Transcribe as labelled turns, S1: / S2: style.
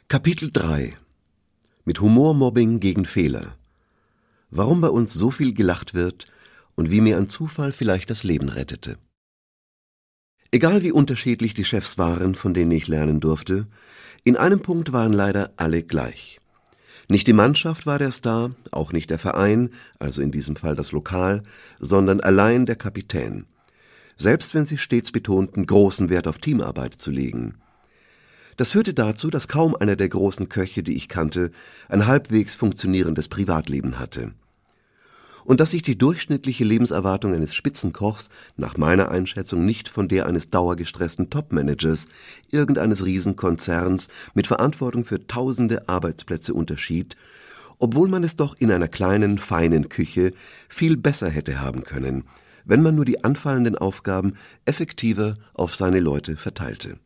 S1: Kapitel 3 Mit Humormobbing gegen Fehler. Warum bei uns so viel gelacht wird und wie mir ein Zufall vielleicht das Leben rettete. Egal wie unterschiedlich die Chefs waren, von denen ich lernen durfte, in einem Punkt waren leider alle gleich. Nicht die Mannschaft war der Star, auch nicht der Verein, also in diesem Fall das Lokal, sondern allein der Kapitän. Selbst wenn sie stets betonten, großen Wert auf Teamarbeit zu legen. Das führte dazu, dass kaum einer der großen Köche, die ich kannte, ein halbwegs funktionierendes Privatleben hatte. Und dass sich die durchschnittliche Lebenserwartung eines Spitzenkochs nach meiner Einschätzung nicht von der eines dauergestressten Topmanagers irgendeines Riesenkonzerns mit Verantwortung für tausende Arbeitsplätze unterschied, obwohl man es doch in einer kleinen, feinen Küche viel besser hätte haben können, wenn man nur die anfallenden Aufgaben effektiver auf seine Leute verteilte.